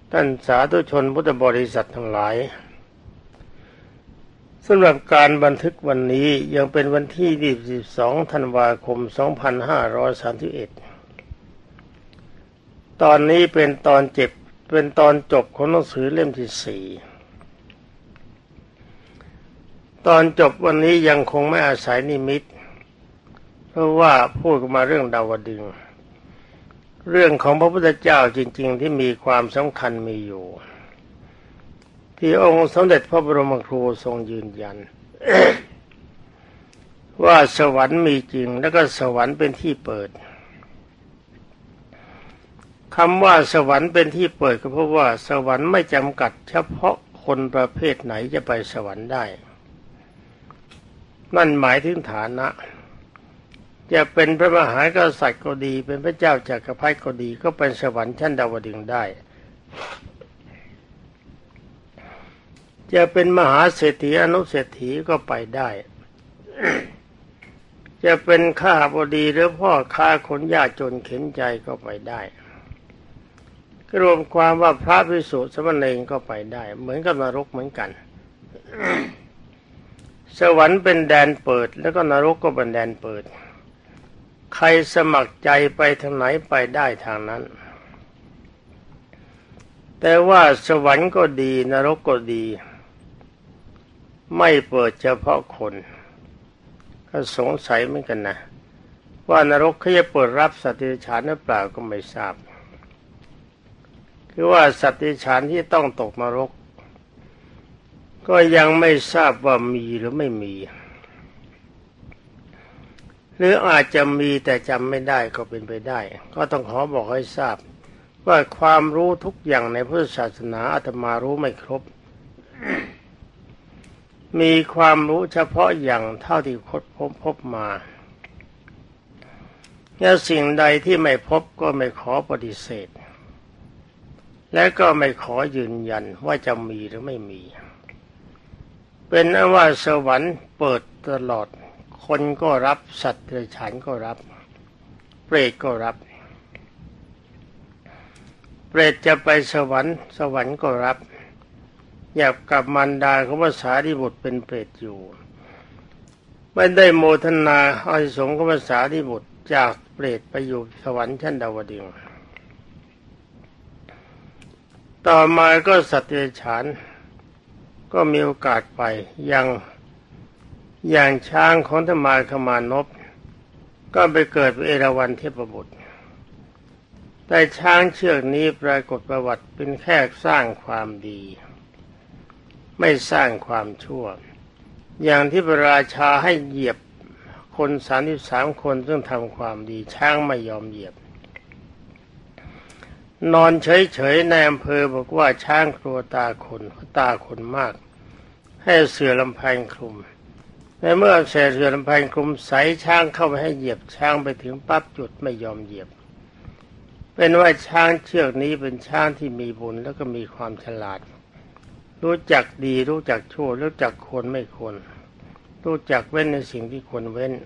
ท่านสาธุชนพุทธบริษัททั้งหลายสำหรับการบันทึกวันนี้ยังเป็นวันที่22ธันวาคม2531ตอนนี้เป็นตอนจบของหนังสือเล่มที่4ตอนจบวันนี้ยังคงไม่อาศัยนิมิตเพราะว่าพูดมาเรื่องดาวดึงส์เรื่องของพระพุทธเจ้าจริงๆที่มีความสำคัญมีอยู่ที่องค์สมเด็จพระบรมครูทรงยืนยัน ว่าสวรรค์มีจริงแล้วก็สวรรค์เป็นที่เปิดคำว่าสวรรค์เป็นที่เปิดก็เพราะว่าสวรรค์ไม่จำกัดเฉพาะคนประเภทไหนจะไปสวรรค์ได้นั่นหมายถึงฐานะจะเป็นพระมหากษัตริย์ก็ดีเป็นพระเจ้าจักรพรรดิก็ดีก็เป็นสวรรค์ชั้นดาวดึงส์ได้จะเป็นมหาเศรษฐีอนุเศรษฐีก็ไปได้ จะเป็นข้าบดีหรือพ่อค้าคนยากจนเข็นใจก็ไปได้รวมความว่าพระภิกษุสมณเณรก็ไปได้เหมือนกับนรกเหมือนกัน สวรรค์เป็นแดนเปิดแล้วก็นรกก็เป็นแดนเปิดใครสมัครใจไปทางไหนไปได้ทางนั้นแต่ว่าสวรรค์ก็ดีนรกก็ดีไม่เปิดเฉพาะคนก็สงสัยเหมือนกันนะว่านรกเขาจะเปิดรับสัตว์เดรัจฉานหรือเปล่าก็ไม่ทราบคือว่าสัตว์เดรัจฉานที่ต้องตกนรกก็ยังไม่ทราบว่ามีหรือไม่มีหรืออาจจะมีแต่จำไม่ได้ก็เป็นไปได้ก็ต้องขอบอกให้ทราบว่าความรู้ทุกอย่างในพุทธศาสนาอาตมารู้ไม่ครบ มีความรู้เฉพาะอย่างเท่าที่พบมาและสิ่งใดที่ไม่พบก็ไม่ขอปฏิเสธและก็ไม่ขอยืนยันว่าจะมีหรือไม่มีเป็นนั้นว่าสวรรค์เปิดตลอดคนก็รับสัตว์เดรัจฉานก็รับเปรตก็รับเปรตจะไปสวรรค์ก็รับอยากกับมารดาของพระสารีบุตรเป็นเปรตอยู่ไม่ได้โมทนาอานิสงส์ของพระสารีบุตรจากเปรตไปอยู่สวรรค์ชั้นดาวดึงส์ต่อมาก็สัตว์เดรัจฉานก็มีโอกาสไปอย่างช้างของธรรมาคมานพก็ไปเกิดเป็นเอราวัณเทพบุตรแต่ช้างเชือกนี้ปรากฏประวัติเป็นแค่สร้างความดีไม่สร้างความชั่วอย่างที่พระราชาให้เหยียบคน33คนซึ่งทำความดีช้างไม่ยอมเหยียบนอนเฉยๆในอำเภอบอกว่าช้างกลัวตาคนมากให้เสื่อลำแพงคลุมในเมื่อเสื่อลำแพงคลุมใส่ช้างเข้าไปให้เหยียบช้างไปถึงปั๊บจุดไม่ยอมเหยียบเป็นว่าช้างเชือกนี้เป็นช้างที่มีบุญแล้วก็มีความฉลาดรู้จักดีรู้จักชั่วรู้จักควรไม่ควรรู้จักเว้นในสิ่งที่ควรเว้น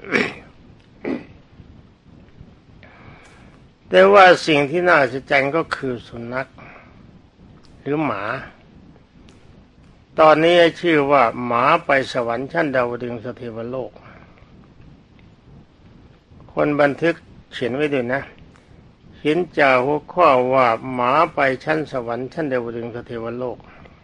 แต่ว่าสิ่งที่น่าอัศจรรย์ก็คือสุนัขหรือหมาตอนนี้ชื่อว่าหมาไปสวรรค์ชั้นดาวดึงส์เทวโลกคนบันทึกเขียนไว้ด้วยนะเขียนจากหัวข้อว่าหมาไปชั้นสวรรค์ชั้นดาวดึงส์เทวโลก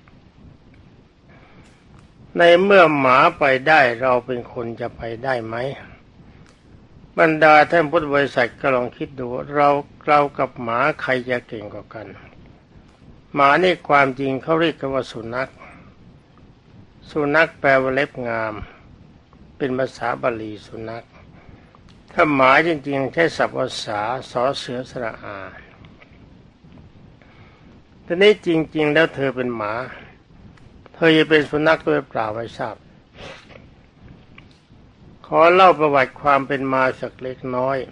ในเมื่อหมาไปได้เราเป็นคนจะไปได้ไหมบรรดาท่านพุทธบริษัทก็ลองคิดดูเรากับหมาใครจะเก่งกว่ากันหมานี่ความจริงเขาเรียกกันว่าสุนัขแปลว่าเล็บงามเป็นภาษาบาลีสุนัขถ้าหมาจริงๆใช้ศัพท์ภาษาสอเสือสระอาทีนี้จริงๆแล้วเธอเป็นหมาเธอจะเป็นสุนัขด้วยเปล่าไม่ทราบขอเล่าประวัติความเป็นมาสักเล็กน้อย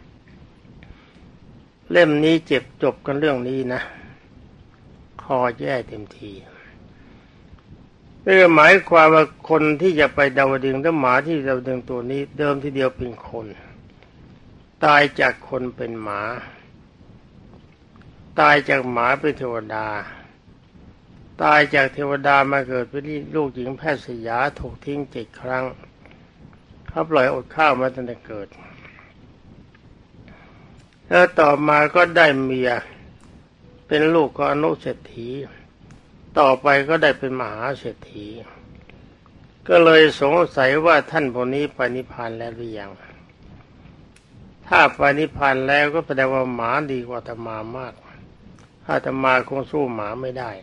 เล่มนี้จบกันเรื่องนี้นะคอแย่เต็มทีหมายความว่าคนที่จะไปดาวดึงส์และหมาที่ดาวดึงส์ตัวนี้เดิมทีเดียวเป็นคนตายจากคนเป็นหมาตายจากหมาเป็นเทวดาตายจากเทวดามาเกิดเป็นลูกหญิงแพทย์สยาถูกทิ้ง7 ครั้งเขาปล่อยอดข้าวมาตั้งแต่เกิดแล้วต่อมาก็ได้เมียเป็นลูกของอนุเศรษฐีต่อไปก็ได้เป็นมหาเศรษฐีก็เลยสงสัยว่าท่านพวกนี้ไปนิพพานแล้วหรือยังถ้าไปนิพพานแล้วก็แสดงว่าหมาดีกว่าอาตมามากอาตมาคงสู้หมาไม่ได้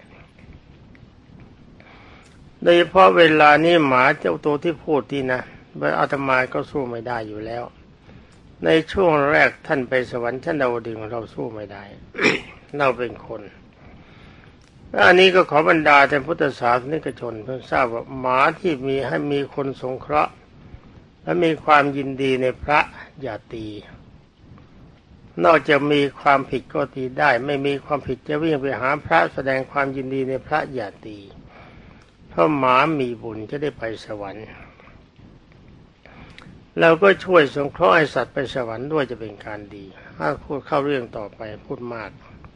โดยเฉพาะเวลานี้หมาเจ้าตัวที่พูดที่นะอาตมาก็สู้ไม่ได้อยู่แล้วในช่วงแรกท่านไปสวรรค์ชั้นดาวดึงส์เราสู้ไม่ได้ เราเป็นคนอันนี้ก็ขอบรรดาท่านพุทธศาสนิกชนเพิ่งทราบว่าหมาที่มีให้มีคนสงเคราะห์และมีความยินดีในพระอย่าตีนอกจากมีความผิดก็ตีได้ไม่มีความผิดจะวิ่งไปหาพระแสดงความยินดีในพระอย่าตีเพราะหมามีบุญจะได้ไปสวรรค์เราก็ช่วยสงเคราะห์ให้สัตว์ไปสวรรค์ด้วยจะเป็นการดีถ้าพูดเข้าเรื่องต่อไปพูดมาก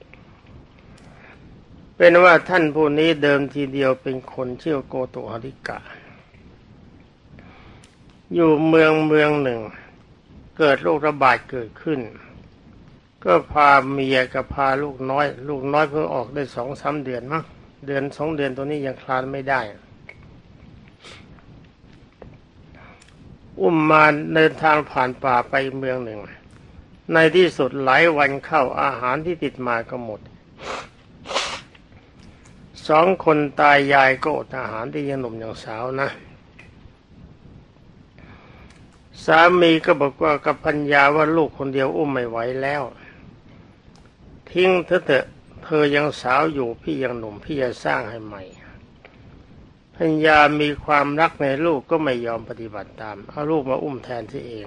เป็นว่าท่านผู้นี้เดิมทีเดียวเป็นคนชื่อโกโตหริกะอยู่เมืองหนึ่งเกิดโรคระบาดเกิดขึ้นก็พาเมียกับพาลูกน้อยเพิ่งออกได้2-3 เดือนมั้งเดือน2 เดือนตัวนี้ยังคลานไม่ได้อุ้มมาเดินทางผ่านป่าไปเมืองหนึ่งในที่สุดหลายวันเข้าอาหารที่ติดมาก็หมด2 คนตายายก็อดอาหารที่ยังหนุ่มยังสาวนะสามีก็บอกว่ากับภรรยาว่าลูกคนเดียวอุ้มไม่ไหวแล้วทิ้งเถอะเธอยังสาวอยู่พี่ยังหนุ่มพี่จะสร้างให้ใหม่ภรรยามีความรักในลูกก็ไม่ยอมปฏิบัติตามเอาลูกมาอุ้มแทนที่เอง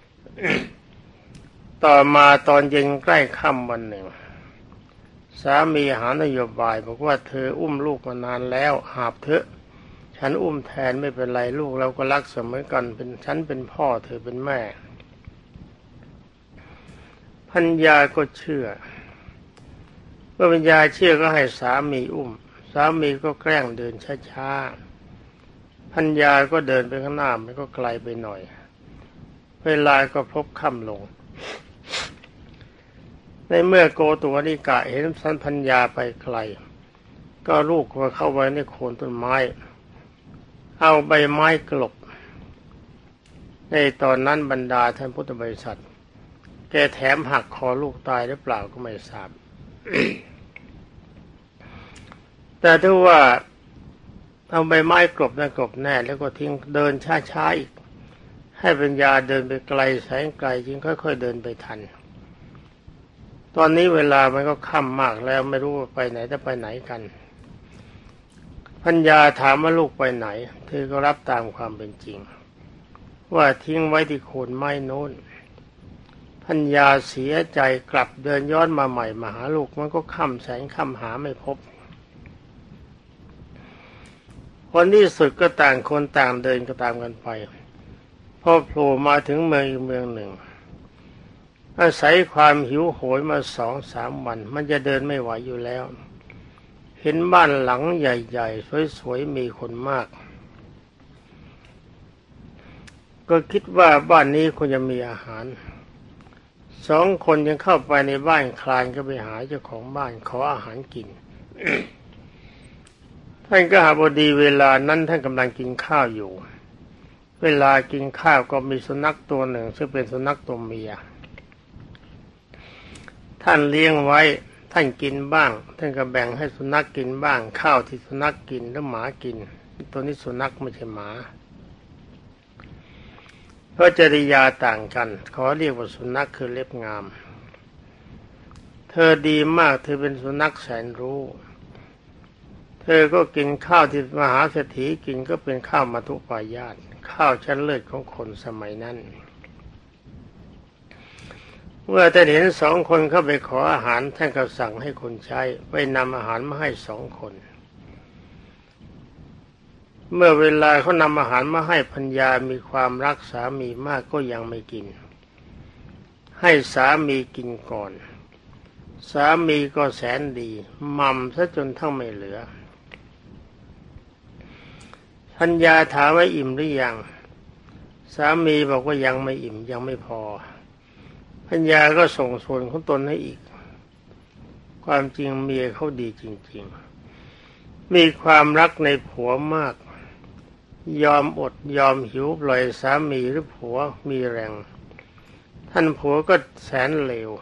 ต่อมาตอนเย็นใกล้ค่ำวันหนึ่งสามีหานโยบายบอกว่าเธออุ้มลูกมานานแล้วหาบเถอะฉันอุ้มแทนไม่เป็นไรลูกเราก็รักเสมอกันเป็นฉันเป็นพ่อเธอเป็นแม่ภรรยาก็เชื่อเมื่อภรรยาเชื่อก็ให้สามีอุ้มสามีก็แกล้งเดินช้าๆภรรยาก็เดินไปข้างหน้ามันก็ไกลไปหน่อยเวลาก็พบค่ำลงในเมื่อโกตุวนิกะเห็นสันพัญญาไปไกลก็ลูกมาเข้าไว้ในโคนต้นไม้เอาใบไม้กลบในตอนนั้นบรรดาท่านพุทธบริษัทแกแถมหักคอลูกตายหรือเปล่าก็ไม่ทราบ แต่ถ้าว่าเอาใบไม้กลบนะกลบแน่แล้วก็ทิ้งเดินช้าๆอีกให้ปัญญาเดินไปไกลแสนไกลจึงค่อยๆเดินไปทันตอนนี้เวลามันก็ค่ำมากแล้วไม่รู้ว่าไปไหนจะไปไหนกันปัญญาถามว่าลูกไปไหนเธอก็รับตามความเป็นจริงว่าทิ้งไว้ที่โคนไม้โน้นปัญญาเสียใจกลับเดินย้อนมาใหม่มาหาลูกมันก็ค่ำแสนค่ำหาไม่พบวันที่สุดก็ต่างคนต่างเดินก็ตามกันไปพอโผล่มาถึงเมืองอีกเมืองหนึ่งอาศัยความหิวโหยมา2-3 วันมันจะเดินไม่ไหวอยู่แล้วเห็นบ้านหลังใหญ่ๆสวยๆมีคนมากก็คิดว่าบ้านนี้คงจะมีอาหาร2 คนยังเข้าไปในบ้านคลานก็ไปหาเจ้าของบ้านขออาหารกิน ท่านก็หาบดีเวลานั้นท่านกำลังกินข้าวอยู่เวลากินข้าวก็มีสุนัขตัวหนึ่งซึ่งเป็นสุนัขตัวเมียท่านเลี้ยงไว้ท่านกินบ้างท่านก็แบ่งให้สุนัขกินบ้างข้าวที่สุนัขกินแล้วหมากินตัวนี้สุนัขไม่ใช่หมาเพราะจริยาต่างกันขอเรียกว่าสุนัขคือเล็บงามเธอดีมากเธอเป็นสุนัขแสนรู้เธอก็กินข้าวที่มหาเศรษฐีกินก็เป็นข้าวมัทุปายาตข้าวชั้นเลิศของคนสมัยนั้นเมื่อท่านเห็น2 คนเข้าไปขออาหารท่านก็สั่งให้คนใช้ไปนำอาหารมาให้2 คนเมื่อเวลาเขานำอาหารมาให้ภรรยามีความรักสามีมากก็ยังไม่กินให้สามีกินก่อนสามีก็แสนดีหม่ำซะจนทั้งไม่เหลือพัญญาถามว่าอิ่มหรือยังสามีบอกว่ายังไม่อิ่มยังไม่พอพัญญาก็ส่งส่วนของตนให้อีกความจริงเมียเขาดีจริงๆมีความรักในผัวมากยอมอดยอมหิวปล่อยสามีหรือผัวมีแรงท่านผัวก็แสนเลว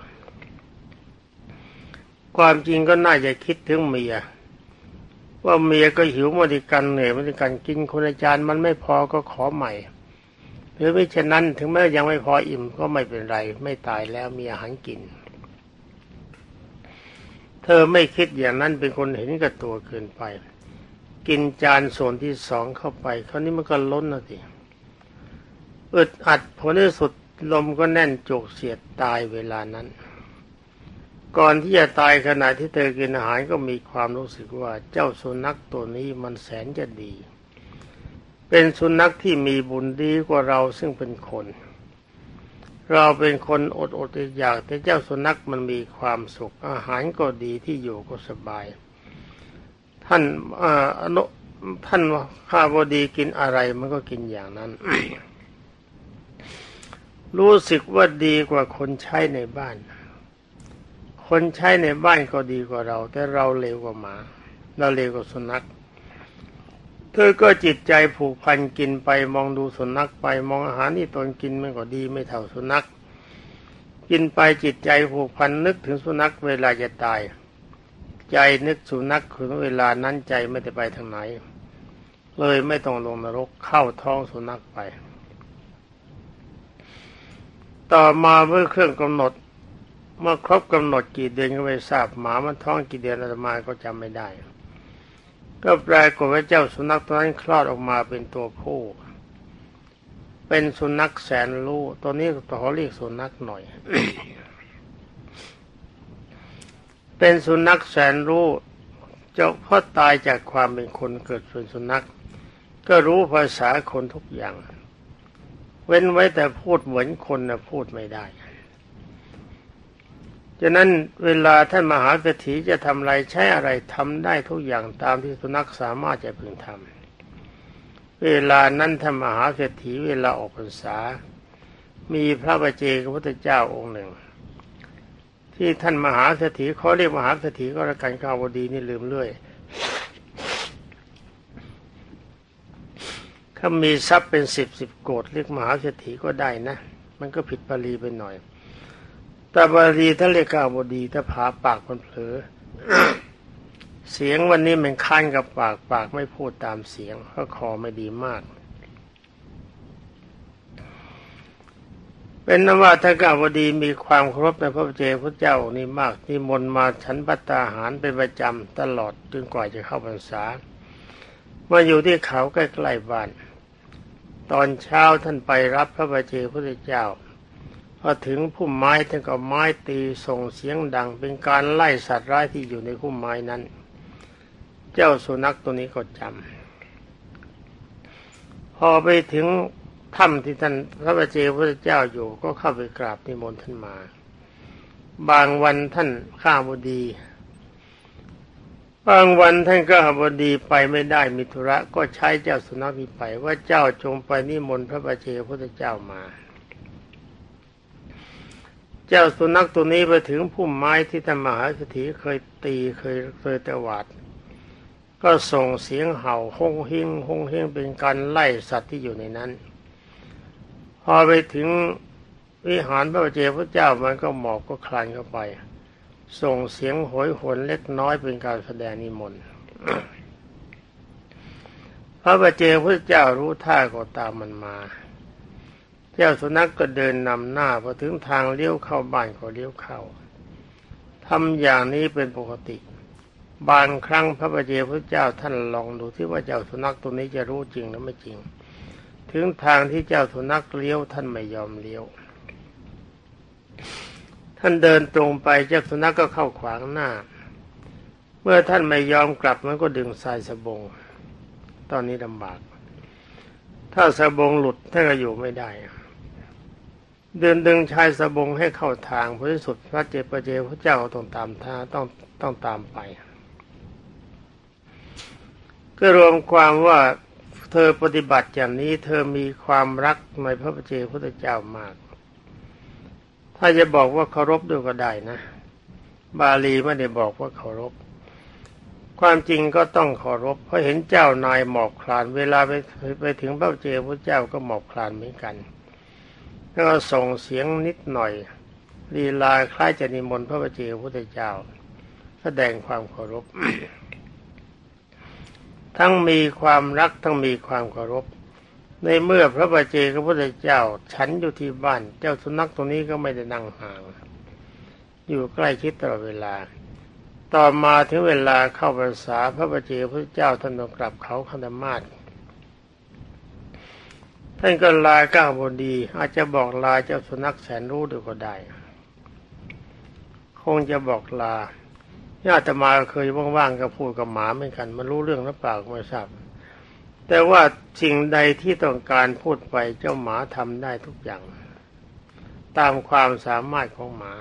ความจริงก็น่าจะคิดถึงเมียว่าเมียก็หิวมาด้วยกันเหนื่อยมาด้วยกันกินคนละจานมันไม่พอก็ขอใหม่หรือไม่เช่นนั้นถึงแม้ยังไม่พออิ่มก็ไม่เป็นไรไม่ตายแล้วมีอาหารกินเธอไม่คิดอย่างนั้นเป็นคนเห็นแก่ตัวเกินไปกินจานส่วนที่สองเข้าไปคราวนี้มันก็ล้นนะสิอึดอัดผลที่สุดลมก็แน่นจุกเสียดตายเวลานั้นก่อนที่จะตายขณะที่เธอกินอาหารก็มีความรู้สึกว่าเจ้าสุนัขตัวนี้มันแสนจะดีเป็นสุนัขที่มีบุญดีกว่าเราซึ่งเป็นคนเราเป็นคนอดอยากแต่เจ้าสุนัขมันมีความสุขอาหารก็ดีที่อยู่ก็สบายท่านข้าบดีกินอะไรมันก็กินอย่างนั้น รู้สึกว่าดีกว่าคนใช้ในบ้านคนใช้ในบ้านก็ดีกว่าเราแต่เราเลวกว่าหมาเราเลวกว่าสุนัขเธอก็จิตใจผูกพันกินไปมองดูสุนัขไปมองอาหารที่ตนกินมันก็ดีไม่เท่าสุนัขกินไปจิตใจผูกพันนึกถึงสุนัขเวลาจะตายใจนึกสุนัขคือเวลานั้นใจไม่ได้ไปทางไหนเลยไม่ต้องลงนรกเข้าท้องสุนัขไปต่อมาเมื่อเครื่องกำหนดเมื่อครบกำหนดกี่เดือนก็ไม่ทราบหมามันท้องกี่เดือนอาตมาก็จำไม่ได้ก็ปรากฏว่าเจ้าสุนัขตัวนั้นคลอดออกมาเป็นตัวผู้เป็นสุนัขแสนรู้ตัวนี้ขอเรียกสุนัขหน่อย เป็นสุนัขแสนรู้เจ้าพ่อตายจากความเป็นคนเกิดเป็นสุนัขก็รู้ภาษาคนทุกอย่างเว้นไว้แต่พูดเหมือนคนนะพูดไม่ได้ฉะนั้นเวลาท่านมหาเศรษฐีจะทำอะไรใช้อะไรทำได้ทุกอย่างตามที่สุนัขสามารถจะพึงทำเวลานั้นท่านมหาเศรษฐีเวลาออกพรรษามีพระปัจเจกพุทธเจ้าองค์หนึ่งที่ท่านมหาเศรษฐีเขาเรียกมหาเศรษฐีก็แล้วกันข้าวดีนี่ลืมเรื่อยถ้ามีทรัพย์เป็นสิบโกฏเรียกมหาเศรษฐีก็ได้นะมันก็ผิดบาลีไปหน่อยแต่บาลีถ้าเรียกข้าวดีถ้าผาปากมันเผลอ เสียงวันนี้มันคันกับปากไม่พูดตามเสียงเพราะคอไม่ดีมากเป็นนว่าถ้าข้าวดีมีความเคารพในพระปัจเจกพุทธเจ้านี่มากนิมนต์มาฉันภัตตาหารเป็นประจำตลอดจนกว่าจะเข้าพรรษามาอยู่ที่เขาใกล้ๆบ้านตอนเช้าท่านไปรับพระปัจเจกพุทธเจ้าพอถึงพุ่มไม้ท่านก็ไม้ตีส่งเสียงดังเป็นการไล่สัตว์ร้ายที่อยู่ในพุ่มไม้นั้นเจ้าสุนัขตัวนี้ก็จำพอไปถึงถ้ำที่ท่านพระปัจเจกพุทธเจ้าอยู่ก็เข้าไปกราบนิมนต์ท่านมาบางวันท่านข้าบดีบางวันท่านข้าบดีไปไม่ได้มีธุระก็ใช้เจ้าสุนัขนี้ไปว่าเจ้าจงไปนิมนต์พระปัจเจกพุทธเจ้ามาเจ้าสุนัขตัวนี้ไปถึงพุ่มไม้ที่ท่านมหาเศรษฐีเคยตีเคยตวาดก็ส่งเสียงเห่าฮงเฮงฮงเฮงเป็นการไล่สัตว์ที่อยู่ในนั้นพอไปถึงวิหารพระปัจเจกพุทธเจ้ามันก็หมอบก็คลานเข้าไปส่งเสียงโหยหวนเล็กน้อยเป็นการแสดงนิมนต์ พระปัจเจกพุทธเจ้ารู้ท่าก็ตามมันมาเจ้าสุนัขก็เดินนำหน้าพอถึงทางเลี้ยวเข้าบ้านก็เลี้ยวเข้าทำอย่างนี้เป็นปกติบางครั้งพระปัจเจกพุทธเจ้าท่านลองดูที่ว่าเจ้าสุนัขตัวนี้จะรู้จริงหรือไม่จริงถึงทางที่เจ้าสุนัขเลี้ยวท่านไม่ยอมเลี้ยวท่านเดินตรงไปเจ้าสุนัขก็เข้าขวางหน้าเมื่อท่านไม่ยอมกลับมันก็ดึงสายสบงตอนนี้ลำบากถ้าสบงหลุดท่านก็อยู่ไม่ได้เดินดึงชายสบงให้เข้าทางผลที่สุดพระเจพระเจ้าต้องตามท่าต้องตามไปก็รวมความว่าเธอปฏิบัติอย่างนี้เธอมีความรักในพระเจ้าพุทธเจ้ามากถ้าจะบอกว่าเคารพด้วยก็ได้นะบาลีไม่ได้บอกว่าเคารพความจริงก็ต้องเคารพเพราะเห็นเจ้านายหมอบคลานเวลาไปถึงพระเจ้าพุทธเจ้าก็หมอบคลานเหมือนกันแล้วก็ส่งเสียงนิดหน่อยลีลาคล้ายจะนิมนต์พระเจ้าพุทธเจ้าแสดงความเคารพ ทั้งมีความรักทั้งมีความเคารพในเมื่อพระบาเจพระพุทธเจ้าฉันอยู่ที่บ้านเจ้าสุนัขตัวนี้ก็ไม่ได้นั่งห่างอยู่ใกล้ชิดตลอดเวลาต่อมาถึงเวลาเข้าพรรษาพระบาเจพระพุทธเจ้าท่านต้องกลับเขาคันธมาศท่านก็ลาก้าวบดีอาจจะบอกลาเจ้าสุนัขแสนรู้ด้วยก็ได้คงจะบอกลาญาติมาเคยว่างๆก็พูดกับหมาเหมือนกันมันรู้เรื่องหรือเปล่าไม่ทราบแต่ว่าสิ่งใดที่ต้องการพูดไปเจ้าหมาทำได้ทุกอย่างตามความสามารถของหมา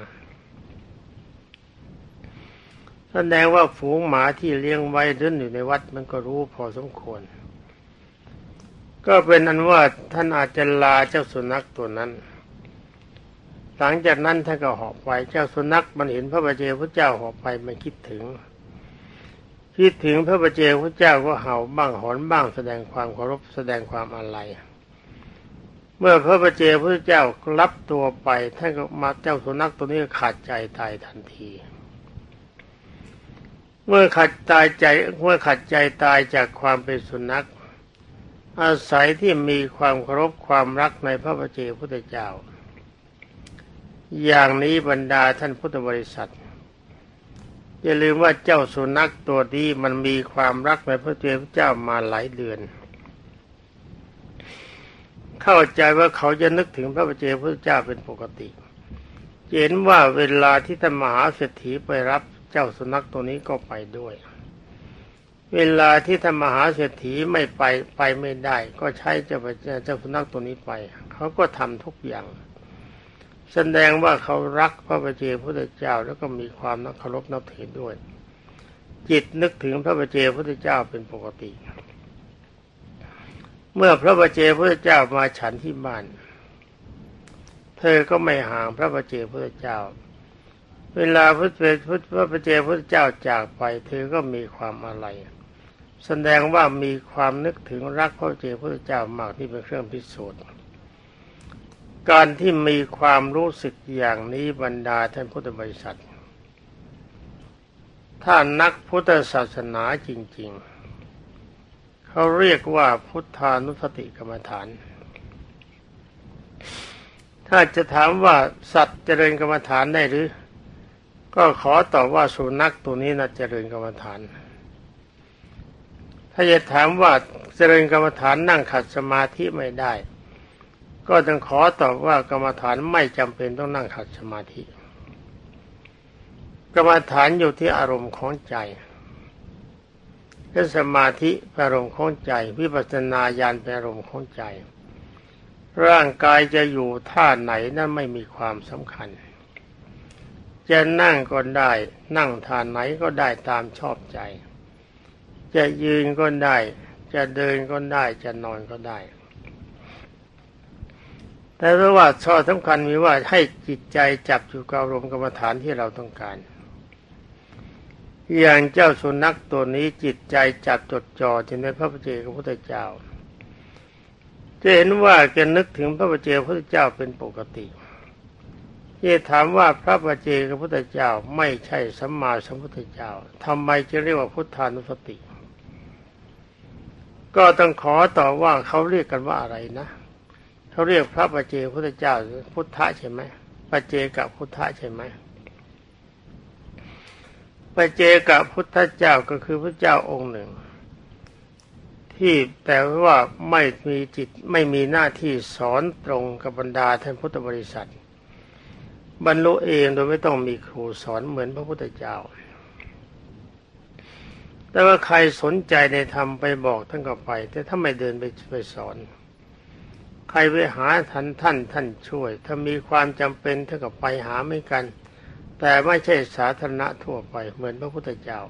แสดงว่าฝูงหมาที่เลี้ยงไว้เดินอยู่ในวัดมันก็รู้พอสมควรก็เป็นอันว่าท่านอาจจะลาเจ้าสุนัขตัวนั้นหลังจากนั้นท่านก็เหาะไปเจ้าสุนัขมันเห็นพระบาเจพระเจ้าเหาะไปมันคิดถึงพระบาเจพระเจ้าก็เห่าบ้างหอนบ้างแสดงความเคารพแสดงความอาลัยเมื่อพระบาเจพระเจ้ารับตัวไปท่านก็มาเจ้าสุนัขตัวนี้ขาดใจตายทันทีเมื่อขัดใจตายจากความเป็นสุนัขอาศัยที่มีความเคารพความรักในพระบาเจพุทธเจ้าอย่างนี้บรรดาท่านพุทธบริษัทอย่าลืมว่าเจ้าสุนัขตัวนี้มันมีความรักในพระเจ้ามาหลายเดือนเข้าใจว่าเขาจะนึกถึงพระบาเจพุทธเจ้าเป็นปกติเห็นว่าเวลาที่ท่านมหาเศรษฐีไปรับเจ้าสุนัขตัวนี้ก็ไปด้วยเวลาที่ท่านมหาเศรษฐีไม่ไปไม่ได้ก็ใช้เจ้าสุนัขตัวนี้ไปเขาก็ทำทุกอย่างแสดงว่าเขารักพระบาเจพุทธเจ้าแล้วก็มีความเคารพนับถือด้วยจิตนึกถึงพระบาเจพุทธเจ้าเป็นปกติเมื่อพระบาเจพุทธเจ้ามาฉันที่บ้านเธอก็ไม่ห่างพระบาเจพุทธเจ้าเวลาพระบาเจพุทธเจ้าจากไปเธอก็มีความอาลัยแสดงว่ามีความนึกถึงรักพระบาเจพุทธเจ้ามากที่เป็นเครื่องพิสูจน์การที่มีความรู้สึกอย่างนี้บรรดาท่านพุทธบริษัทถ้านักพุทธศาสนาจริงๆเขาเรียกว่าพุทธานุสติกรรมฐานถ้าจะถามว่าสัตว์เจริญกรรมฐานได้หรือก็ขอตอบว่าสุนัขตัวนี้น่าเจริญกรรมฐานถ้าจะถามว่าเจริญกรรมฐานนั่งขัดสมาธิไม่ได้ก็ต้องขอตอบว่ากรรมฐานไม่จำเป็นต้องนั่งขัดสมาธิกรรมฐานอยู่ที่อารมณ์ของใจและสมาธิเป็นอารมณ์ของใจวิปัสสนาญาณเป็นอารมณ์ของใจร่างกายจะอยู่ท่าไหนนั้นไม่มีความสำคัญจะนั่งก็ได้นั่งท่าไหนก็ได้ตามชอบใจจะยืนก็ได้จะเดินก็ได้จะนอนก็ได้แต่ว่าข้อสำคัญมีว่าให้จิตใจจับอยู่กับอารมณ์กรรมฐานที่เราต้องการอย่างเจ้าสุนัขตัวนี้จิตใจจับจดจ่ออยู่ในพระบาเจพระพุทธเจ้าจะเห็นว่าแกนึกถึงพระบาเจพระพุทธเจ้าเป็นปกติที่ถามว่าพระบาเจพระพุทธเจ้าไม่ใช่สัมมาสัมพุทธเจ้าทำไมจะเรียกว่าพุทธานุสติก็ต้องขอตอบว่าเขาเรียกกันว่าอะไรนะเขาเรียกพระปัจเจกพุทธเจ้าพุทธะใช่ไหมปัจเจกพุทธะใช่ไหมปัจเจกพุทธเจ้าก็คือพระเจ้าองค์หนึ่งที่แต่ว่าไม่มีจิตไม่มีหน้าที่สอนตรงกับบรรดาท่านพุทธบริษัทบรรลุเองโดยไม่ต้องมีครูสอนเหมือนพระพุทธเจ้าแต่ว่าใครสนใจในธรรมไปบอกท่านก็ไปแต่ถ้าไม่เดินไปสอนใครไปหาท่านช่วยถ้ามีความจำเป็นท่านก็ไปหาไม่กันแต่ไม่ใช่สาธารณะทั่วไปเหมือนพระพุทธเจ้า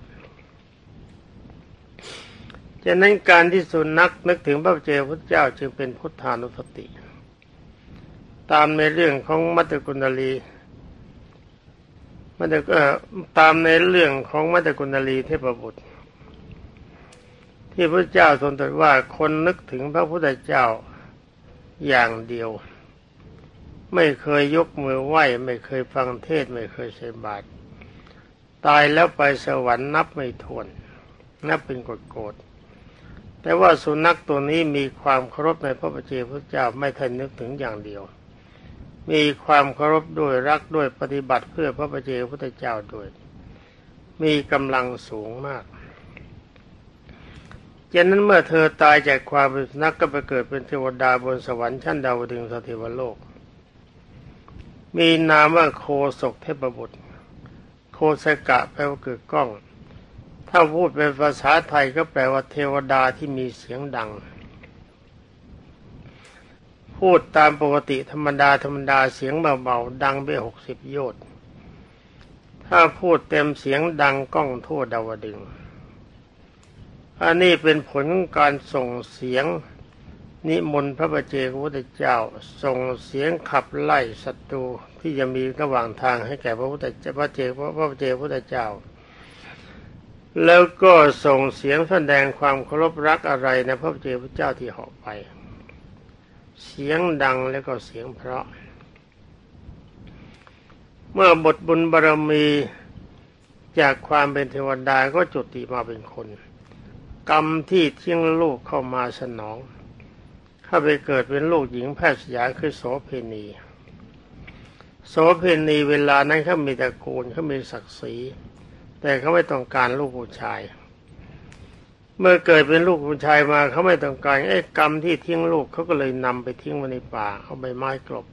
ฉะนั้นการที่สุนัขนึกถึงพระเจ้าพุทธเจ้าจึงเป็นพุทธานุสติตามในเรื่องของมัตตกุณลีตามในเรื่องของมัตตกุณลีเทพบุตรที่พระเจ้าทรงตรัสว่าคนนึกถึงพระพุทธเจ้าอย่างเดียวไม่เคยยกมือไหว้ไม่เคยฟังเทศน์ไม่เคยใส่บาตรตายแล้วไปสวรรค์นับไม่ถ้วนนับเป็นโกรธแต่ว่าสุนัขตัวนี้มีความเคารพในพระปัจเจกพุทธเจ้าไม่ทันนึกถึงอย่างเดียวมีความเคารพด้วยรักด้วยปฏิบัติเพื่อพระปัจเจกพุทธเจ้าด้วยมีกำลังสูงมากฉะนั้นเมื่อเธอตายจากความเป็นสุนัขก็ไปเกิดเป็นเทวดาบนสวรรค์ชั้นดาวดึงสเทวโลกมีนามว่าโคศกเทพบุตรโคสกะแปลว่าเกิดกล้องถ้าพูดเป็นภาษาไทยก็แปลว่าเทวดาที่มีเสียงดังพูดตามปกติธรรมดาเสียงเบาๆดังไป60 โยชน์ถ้าพูดเต็มเสียงดังก้องทั่วดาวดึงส์อันนี้เป็นผลของการส่งเสียงนิมนต์พระปัจเจกพุทธเจ้าส่งเสียงขับไล่ศัตรูที่จะมีระหว่างทางให้แก่พระปัจเจกพุทธเจ้าแล้วก็ส่งเสียงแสดงความเคารพรักอะไรในพระปัจเจกพุทธเจ้าที่เหาะไปเสียงดังแล้วก็เสียงเพราะเมื่อบทบุญบารมีจากความเป็นเทวดาก็จุติมาเป็นคนกรรมที่เที่ยงลูกเข้ามาสนองเข้าไปเกิดเป็นลูกหญิงแพทย์สยาคือโสเพณีเวลานั้นเขามีตระกูลเขามีศักดิ์ศรีแต่เขาไม่ต้องการลูกผู้ชายเมื่อเกิดเป็นลูกผู้ชายมาเขาไม่ต้องการไอ้กรรมที่ทิ้งลูกเขาก็เลยนำไปทิ้งไว้ในป่าเอาใบไม้กลบ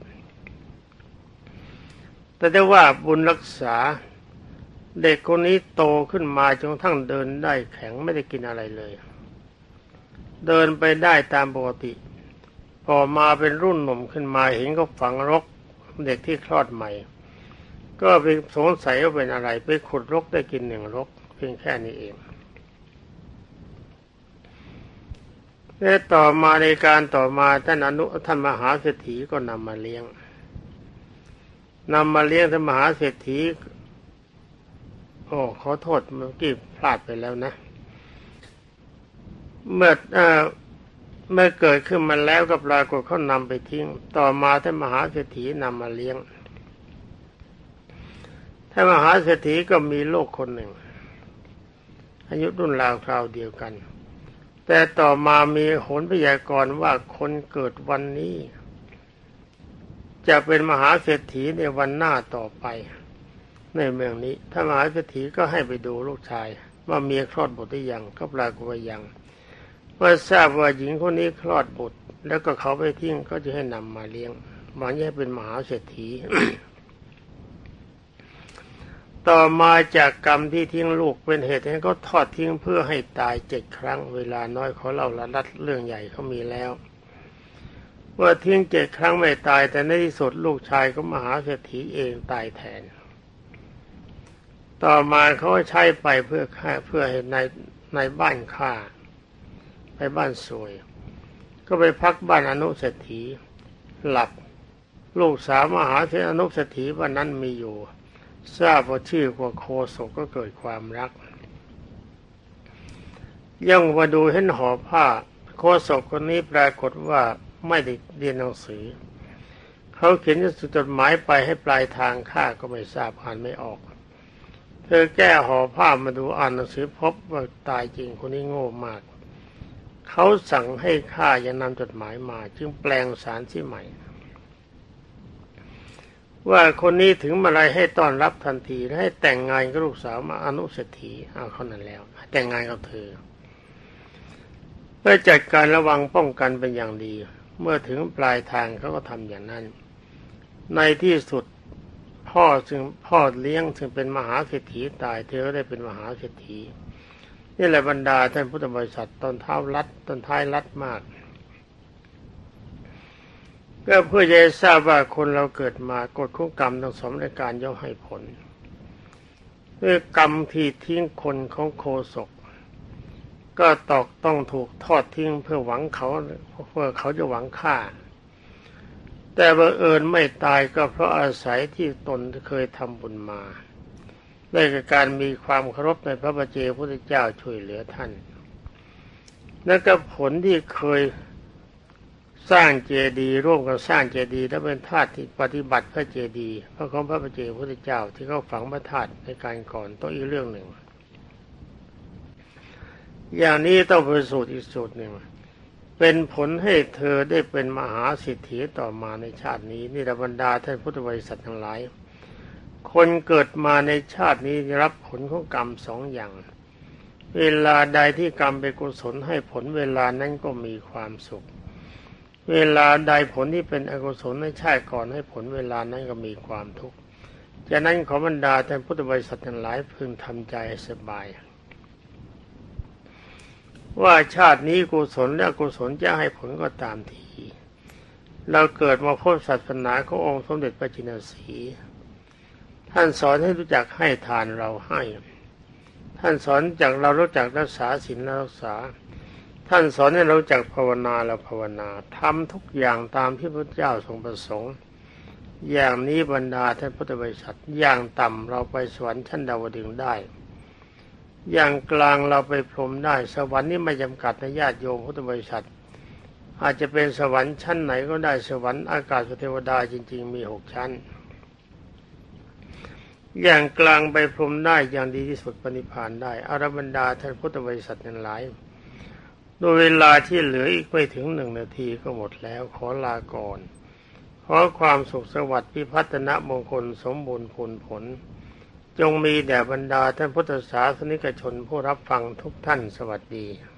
แต่ได้ว่าบุญรักษาเด็กคนนี้โตขึ้นมาจนทั้งเดินได้แข็งไม่ได้กินอะไรเลยเดินไปได้ตามปกติพอมาเป็นรุ่นหนุ่มขึ้นมาเห็นเขาฝังรกเด็กที่คลอดใหม่ก็ไปสงสัยว่าเป็นอะไรไปขุดรกได้กิน1 รกเพียงแค่นี้เองและต่อมาในการต่อมาท่านมหาเศรษฐีก็นำมาเลี้ยงท่านมหาเศรษฐีขอโทษเมื่อกี้พลาดไปแล้วนะเมื่อเกิดขึ้นมาแล้วก็ปรากฏเขานำไปทิ้งต่อมาท่านมหาเศรษฐีนำมาเลี้ยงท่านมหาเศรษฐีก็มีลูกคนหนึ่งอายุรุ่นราวคราวเดียวกันแต่ต่อมามีโหรพยากรณ์ว่าคนเกิดวันนี้จะเป็นมหาเศรษฐีในวันหน้าต่อไปในเมืองนี้ถ้ามหาเศรษฐีก็ให้ไปดูลูกชายว่าเมียคลอดบุตรหรือยังก็ปรากฏว่ายังเมื่อทราบว่าหญิงคนนี้คลอดบุตรแล้วก็เขาไปทิ้งก็จะให้นำมาเลี้ยงหวังให้เป็นมหาเศรษฐี ต่อมาจากกรรมที่ทิ้งลูกเป็นเหตุให้เขาทอดทิ้งเพื่อให้ตาย7 ครั้งเวลาน้อยเขาเล่าละลัดเรื่องใหญ่เขามีแล้วว่าทิ้ง7 ครั้งไม่ตายแต่ในที่สุดลูกชายของมหาเศรษฐีเองตายแทนต่อมาเขาใช้ไปเพื่อให้ในบ้านฆ่าไปบ้านสวยก็ไปพักบ้านอนุเศรษฐีหลับลูกสาวมหาเศรษฐีอนุเศรษฐีวันนั้นมีอยู่ทราบว่าชื่อว่าโคศกก็เกิดความรักย่องมาดูเห็นห่อผ้าโคศกคนนี้ปรากฏว่าไม่ได้เรียนหนังสือเขาเขียนจดหมายไปให้ปลายทางข้าก็ไม่ทราบอ่านไม่ออกเธอแก้ห่อผ้ามาดูอ่านหนังสือพบว่าตายจริงคนนี้โง่มากเขาสั่งให้ข้าอย่านำจดหมายมาจึงแปลงสารที่ใหม่ว่าคนนี้ถึงมาลัยให้ต้อนรับทันทีและให้แต่งงานกับลูกสาวมาอนุเศรษฐีเอาเขานั้นแล้วแต่งงานกับเธอเพื่อจัดการระวังป้องกันเป็นอย่างดีเมื่อถึงปลายทางเขาก็ทำอย่างนั้นในที่สุดพ่อเลี้ยงซึ่งเป็นมหาเศรษฐีตายเธอก็ได้เป็นมหาเศรษฐีนี่แหละบรรดาท่านพุทธบริษัทต้นท้ายรัดมากก็เพื่อจะให้ทราบว่าคนเราเกิดมากฎของกรรมทั้งสองรายการย่อมให้ผลด้วยกรรมที่ทิ้งคนของโคศกก็ต้องถูกทอดทิ้งเพื่อหวังเขาจะหวังฆ่าแต่บังเอิญไม่ตายก็เพราะอาศัยที่ตนเคยทำบุญมาได้กับการมีความเคารพในพระบัจเจกพุทธเจ้าช่วยเหลือท่านและก็ผลที่เคยสร้างเจดีย์ร่วมกับสร้างเจดีย์และเป็นธาตุที่ปฏิบัติพระเจดีย์พระของพระบัจเจกพุทธเจ้าที่เขาฝังพระธาตุในการก่อนต้องอีกเรื่องหนึ่งอย่างนี้ต้องเป็นสูตรอีกสูตรหนึ่งเป็นผลให้เธอได้เป็นมหาเศรษฐีต่อมาในชาตินี้นี่บรรดาท่านพุทธบริษัททั้งหลายคนเกิดมาในชาตินี้รับผลของกรรมสองอย่างเวลาใดที่กรรมเป็นกุศลให้ผลเวลานั้นก็มีความสุขเวลาใดผลที่เป็นอกุศลในชาติก่อนให้ผลเวลานั้นก็มีความทุกข์ฉะนั้นขอบรรดาท่านพุทธบริษัททั้งหลายพึงทำใจสบายว่าชาตินี้กุศลและอกุศลจะให้ผลก็ตามทีเราเกิดมาพบศาสนาขององค์สมเด็จพระจินสีท่านสอนให้รู้จักให้ทานเราให้ท่านสอนจากเรารู้จักรักษาศีลรักษาท่านสอนให้เรารู้จักภาวนาเราภาวนาทำทุกอย่างตามที่พระเจ้าทรงประสงค์อย่างนี้บรรดาท่านพุทธบริษัทอย่างต่ำเราไปสวรรค์ชั้นดาวดึงส์ได้อย่างกลางเราไปพรหมได้สวรรค์นี้ไม่จำกัดในญาติโยมพุทธบริษัทอาจจะเป็นสวรรค์ชั้นไหนก็ได้สวรรค์อากาศเทวดาจริงๆมี6 ชั้นอย่างกลางไปพรหมได้อย่างดีที่สุดปณิพพานได้อรบรรดาท่านพุทธบริษัททั้งหลายโดยเวลาที่เหลืออีกไม่ถึง1 นาทีก็หมดแล้วขอลาก่อนขอความสุขสวัสดิ์พิพัฒนมงคลสมบูรณ์ผลจงมีแด่บรรดาท่านพุทธศาสนิกชนผู้รับฟังทุกท่านสวัสดี